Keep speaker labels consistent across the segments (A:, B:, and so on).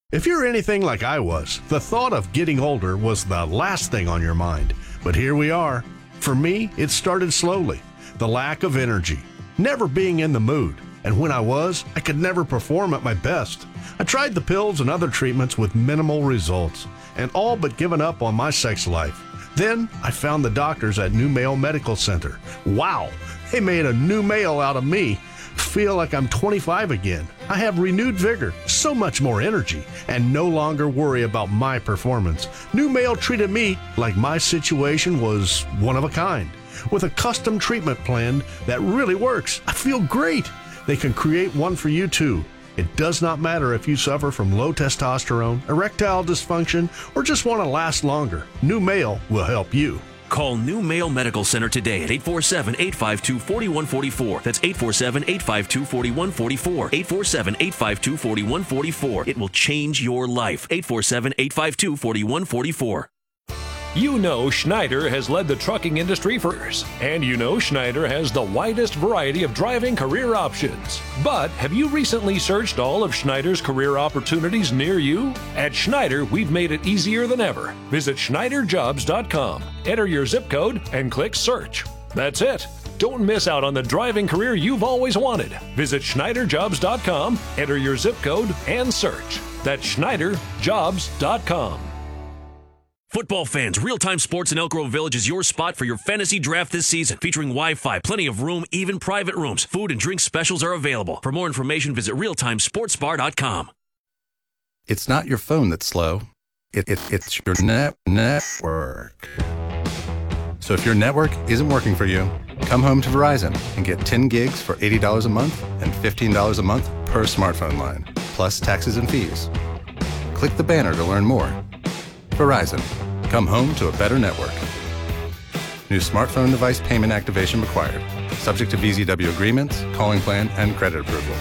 A: If you're anything like I was, the thought of getting older was the last thing on your mind. But here we are. For me, it started slowly. The lack of energy, never being in the mood. And when I was, I could never perform at my best. I tried the pills and other treatments with minimal results, and all but given up on my sex life. Then I found the doctors at New Male Medical Center. Wow, they made a new male out of me. Feel like I'm 25 again. I have renewed vigor, so much more energy, and no longer worry about my performance. New Male treated me like my situation was one of a kind, with a custom treatment plan that really works. I feel great. They can create one for you too. It does not matter if you suffer from low testosterone, erectile dysfunction, or just want to last longer. New Male will help you.
B: Call New Male Medical Center today at 847-852-4144. That's 847-852-4144. 847-852-4144. It will change your life. 847-852-4144.
C: You know Schneider has led the trucking industry for years, and you know Schneider has the widest variety of driving career options. But have you recently searched all of Schneider's career opportunities near you? At Schneider, we've made it easier than ever. Visit SchneiderJobs.com, enter your zip code, and click search. That's it. Don't miss out on the driving career you've always wanted. Visit SchneiderJobs.com, enter your zip code, and search. That's SchneiderJobs.com.
B: Football fans, Real-Time Sports in Elk Grove Village is your spot for your fantasy draft this season. Featuring Wi-Fi, plenty of room, even private rooms. Food and drink specials are available. For more information, visit realtimesportsbar.com.
D: It's not your phone that's slow. It's your network. So if your network isn't working for you, come home to Verizon and get 10 gigs for $80 a month and $15 a month per smartphone line, plus taxes and fees. Click the banner to learn more. Verizon. Come home to a better network. New smartphone device payment activation required. Subject to VZW agreements, calling plan, and credit approval.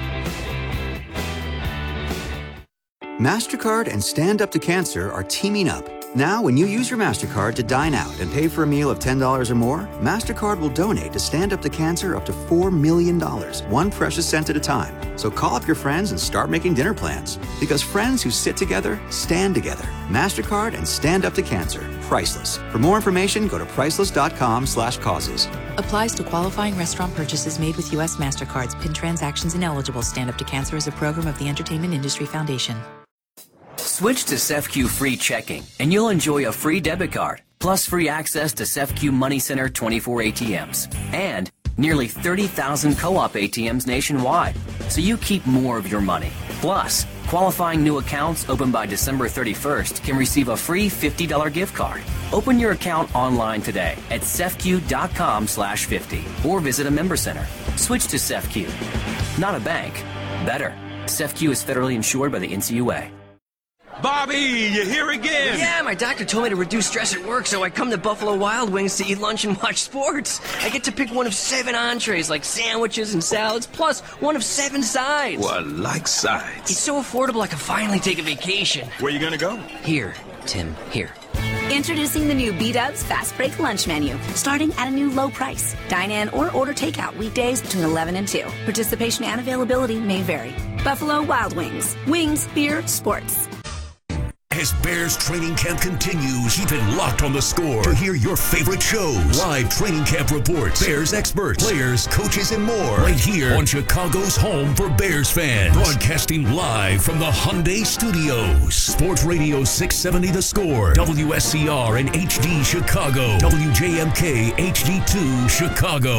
E: MasterCard and Stand Up to Cancer are teaming up. Now, when you use your MasterCard to dine out and pay for a meal of $10 or more, MasterCard will donate to Stand Up to Cancer up to $4 million, one precious cent at a time. So call up your friends and start making dinner plans. Because friends who sit together, stand together. MasterCard and Stand Up to Cancer. Priceless. For more information, go to priceless.com/causes.
F: Applies to qualifying restaurant purchases made with U.S. MasterCards. PIN transactions ineligible. Stand Up to Cancer is a program of the Entertainment Industry Foundation.
G: Switch to CEFCU Free Checking, and you'll enjoy a free debit card, plus free access to CEFCU Money Center 24 ATMs, and nearly 30,000 co-op ATMs nationwide, so you keep more of your money. Plus, qualifying new accounts opened by December 31st can receive a free $50 gift card. Open your account online today at CEFCU.com/50 or visit a member center. Switch to CEFCU. Not a bank. Better. CEFCU is federally insured by the NCUA.
H: Bobby, you here again?
I: Yeah, my doctor told me to reduce stress at work, so I come to Buffalo Wild Wings to eat lunch and watch sports. I get to pick one of 7 entrees, like sandwiches and salads, plus one of 7 sides.
H: Well, I like sides.
I: It's so affordable I can finally take a vacation.
H: Where you gonna go?
I: Here, Tim, here.
J: Introducing the new B-Dubs Fast Break Lunch Menu, starting at a new low price. Dine in or order takeout weekdays between 11 and 2. Participation and availability may vary. Buffalo Wild Wings. Wings, beer, sports.
B: As Bears training camp continues, keep it locked on The Score to hear your favorite shows, live training camp reports, Bears experts, players, coaches, and more. Right here on Chicago's home for Bears fans. Broadcasting live from the Hyundai Studios. Sports Radio 670 The Score, WSCR and HD Chicago, WJMK HD2 Chicago.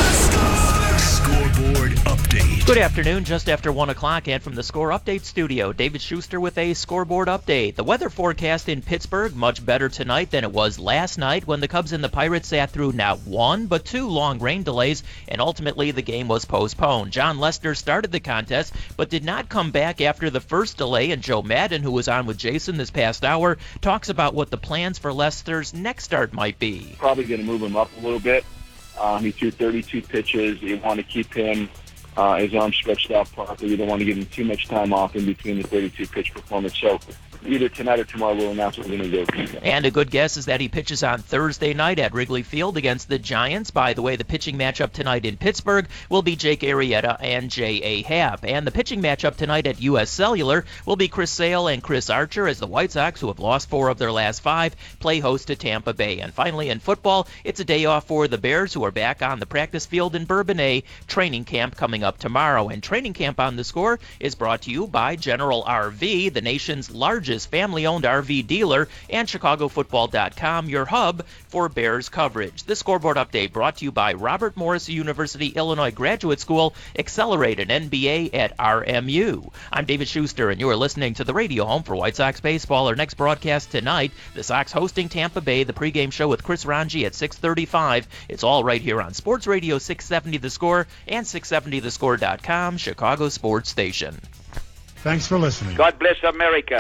B: Scoreboard update.
K: Good afternoon, just after 1 o'clock, and from the Score Update studio, David Schuster with a scoreboard update. The weather forecast in Pittsburgh, much better tonight than it was last night when the Cubs and the Pirates sat through not 1, but 2 long rain delays, and ultimately the game was postponed. John Lester started the contest, but did not come back after the first delay, and Joe Madden, who was on with Jason this past hour, talks about what the plans for Lester's next start might be.
L: Probably going to move him up a little bit. He threw 32 pitches. You want to keep him his arm stretched out properly. We don't want to give him too much time off in between the 32-pitch performance. So either tonight or tomorrow we'll announce what we're going to do.
K: And a good guess is that he pitches on Thursday night at Wrigley Field against the Giants. By the way, the pitching matchup tonight in Pittsburgh will be Jake Arrieta and J.A. Happ. And the pitching matchup tonight at U.S. Cellular will be Chris Sale and Chris Archer as the White Sox, who have lost 4 of their last 5, play host to Tampa Bay. And finally, in football, it's a day off for the Bears, who are back on the practice field in Bourbonnais. Training camp coming up tomorrow. And Training Camp on the Score is brought to you by General RV, the nation's largest family-owned RV dealer, and ChicagoFootball.com, your hub for Bears coverage. This scoreboard update brought to you by Robert Morris University, Illinois Graduate School, accelerated MBA at RMU. I'm David Schuster, and you are listening to the radio home for White Sox baseball. Our next broadcast tonight, the Sox hosting Tampa Bay, the pregame show with Chris Ranji at 6:35. It's all right here on Sports Radio 670 The Score and 670thescore.com, Chicago sports station.
M: Thanks for listening.
N: God bless America.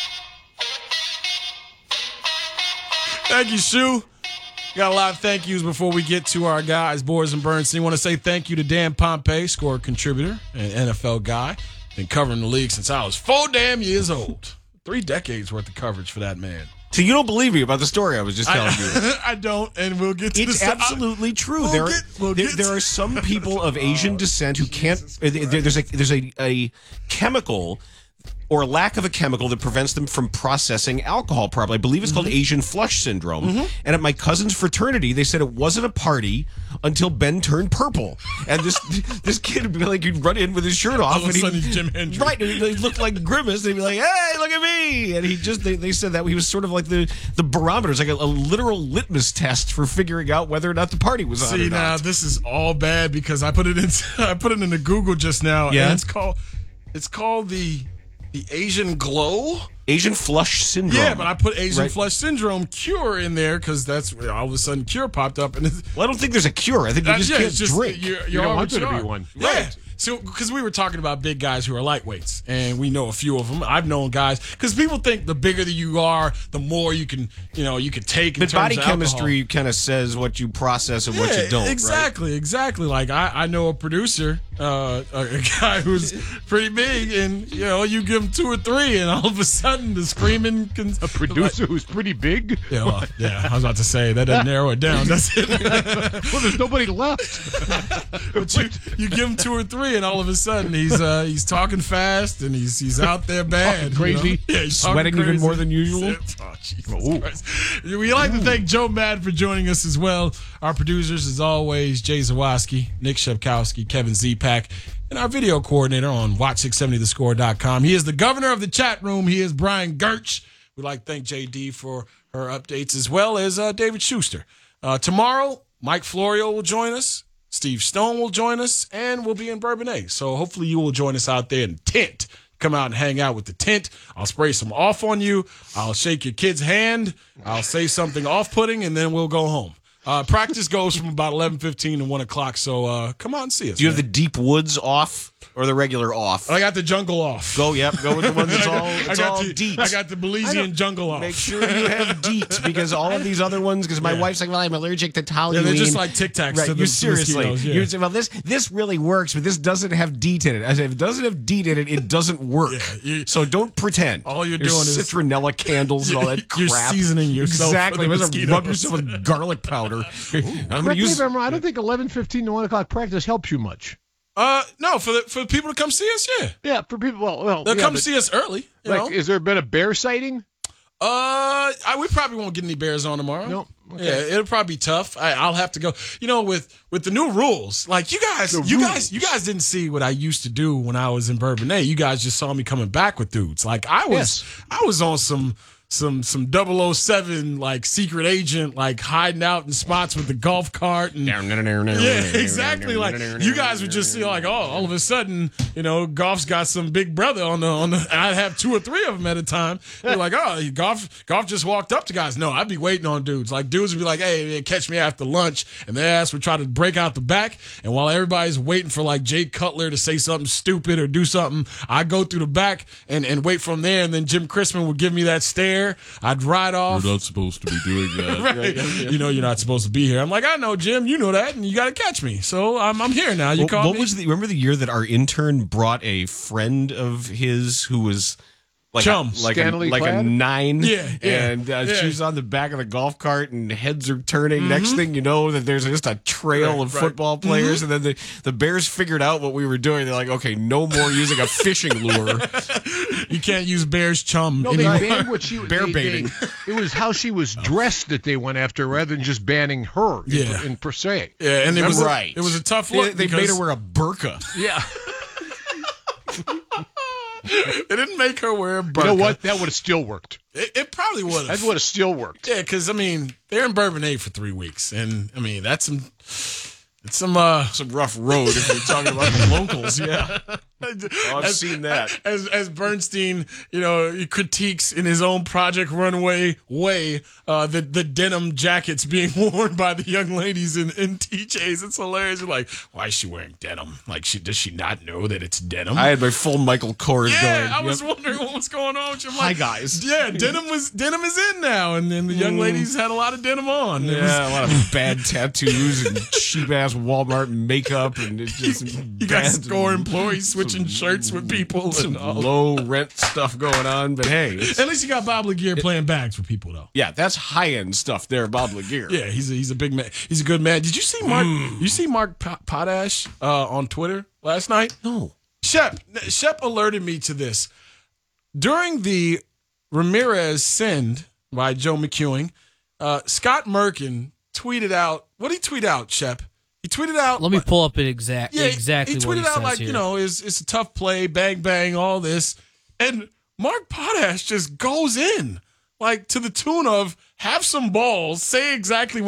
O: Thank you, Shu. Got a lot of thank yous before we get to our guys, Boers and Bernstein. I want to say thank you to Dan Pompey, score contributor and NFL guy. Been covering the league since I was 4 damn years old. 3 decades worth of coverage for that man.
P: So you don't believe me about the story I was just telling you?
O: I don't, and we'll get to
P: It's absolutely true. There are some people of Asian descent who can't. There's a chemical or lack of a chemical that prevents them from processing alcohol properly. I believe it's called Asian flush syndrome. And at my cousin's fraternity, they said it wasn't a party until Ben turned purple. And this kid would be like, he'd run in with his shirt off.
O: All of a sudden he's Jim Hendrix.
P: Right, and he looked like Grimace. They'd be like, hey, look at me. And they said that he was sort of like the barometer. It's like a literal litmus test for figuring out whether or not the party was on or not.
O: See, now this is all bad because I put it into Google just now.
P: Yeah.
O: And it's called the Asian glow?
P: Asian flush syndrome.
O: Yeah, but I put Asian flush syndrome cure in there because that's all of a sudden cure popped up. And
P: well, I don't think there's a cure. I think you just can't drink.
O: You
P: don't
O: want
P: there to be one.
O: Yeah. So, because we were talking about big guys who are lightweights, and we know a few of them. I've known guys because people think the bigger that you are, the more you can take.
P: But body chemistry kind of says what you process and what you don't.
O: Exactly. Like I know a producer, a guy who's pretty big, and you give him 2 or 3, and all of a sudden the screaming.
Q: A producer who's pretty big.
O: Yeah, I was about to say that doesn't narrow it down, does it?
Q: Well, there's nobody left.
O: But you give him 2 or 3. And all of a sudden, he's talking fast and he's out there bad,
Q: crazy.
O: Yeah, he's
P: sweating even more than usual.
O: Oh, Jesus Christ. We'd like to thank Joe Madden for joining us as well. Our producers, as always, Jay Zawoski, Nick Shepkowski, Kevin Zepak, and our video coordinator on Watch670thescore.com. He is the governor of the chat room. He is Brian Gertz. We'd like to thank JD for her updates as well as David Schuster. Tomorrow, Mike Florio will join us. Steve Stone will join us, and we'll be in Bourbonnais. So hopefully you will join us out there in the tent. Come out and hang out with the tent. I'll spray some off on you. I'll shake your kid's hand. I'll say something off-putting, and then we'll go home. Practice goes from about 11:15 to 1 o'clock, so come out and see us.
P: Do you have the deep woods off or the regular off?
O: I got the jungle off.
P: Go with the one that's all deep.
O: I got the Belizean jungle off.
P: Make sure you have deets because all of these other ones, because my wife's like, well, I'm allergic to toluene.
O: Yeah, they're just like Tic Tacs.
P: Right,
O: to
P: you seriously.
O: Yeah.
P: You say, well, this really works, but this doesn't have DEET in it. I said, if it doesn't have DEET in it, it doesn't work. So don't pretend.
O: All you're
P: There's
O: doing is
P: citronella candles and all that crap.
O: You're seasoning yourself.
P: Exactly. Rub yourself with garlic powder.
Q: I'm going to use. I don't think 11:15 to 1 o'clock practice helps you much.
O: No, for people to come see us, yeah.
Q: Yeah, for people. Well,
O: they'll come see us early.
Q: Is there been a bear sighting?
O: We probably won't get any bears on tomorrow.
Q: No. Okay.
O: Yeah, it'll probably be tough. I'll have to go. With the new rules, like you guys didn't see what I used to do when I was in Bourbonnais. You guys just saw me coming back with dudes. Like I was on some 007 like secret agent, like hiding out in spots with the golf cart and exactly. Like you guys would just see like, all of a sudden, golf's got some big brother on the I'd have 2 or 3 of them at a time. They're like, golf just walked up to guys. No, I'd be waiting on dudes. Like dudes would be like, hey, man, catch me after lunch, and their ass would try to break out the back. And while everybody's waiting for like Jay Cutler to say something stupid or do something, I go through the back and wait from there. And then Jim Chrisman would give me that stare. there. I'd ride off.
P: You're not supposed to be doing that.
O: Right. You know you're not supposed to be here. I'm like, I know, Jim. You know that, and you got to catch me. So I'm here now. You called me.
P: What was remember the year that our intern brought a friend of his who was like a 9?
O: Yeah.
P: And she was on the back of the golf cart, and heads are turning. Next thing you know, that there's just a trail of football players, and then the Bears figured out what we were doing. They're like, okay, no more using a fishing lure.
O: You can't use Bear's chum.
N: No, they banned what she
P: bear baiting.
N: It was how she was dressed that they went after, rather than just banning her in per se.
O: Yeah, and it was
P: right.
O: It was a tough look.
P: They made her wear a burqa.
N: Yeah.
O: They didn't make her wear a burqa.
N: You know what? That would have still worked.
O: It probably would have.
N: That would have still worked.
O: Yeah, because, I mean, they're in Bourbonnais for 3 weeks. And, I mean, that's some
P: rough road if you're talking about the locals. Yeah. I've seen that.
O: As Bernstein, he critiques in his own Project Runway way the denim jackets being worn by the young ladies in TJs. It's hilarious. You're like, why is she wearing denim? Like, does she not know that it's denim?
P: I had my full Michael Kors going.
O: Yeah, I was wondering what was going on with you.
P: Hi, guys.
O: Yeah, denim is in now, and then the young ladies had a lot of denim on.
P: Yeah, a lot of bad tattoos and cheap-ass Walmart makeup, and it's just
O: you got store employees switching shirts with people
P: and
O: all
P: low rent stuff going on. But hey,
O: at least you got Bob Laguerre playing bags for people, though.
P: Yeah, that's high-end stuff there, Bob Laguerre.
O: Yeah, he's a big man. He's a good man. Did you see Mark? You see Mark Potash on Twitter last night?
P: No.
O: Shep alerted me to this during the Ramirez send by Joe McEwing. Scott Merkin tweeted out. What did he tweet out, Shep? He tweeted out.
R: Let me pull up it exactly.
O: He
R: tweeted
O: tweeted out like, it's a tough play, bang bang, all this, and Mark Potash just goes in like to the tune of have some balls, say exactly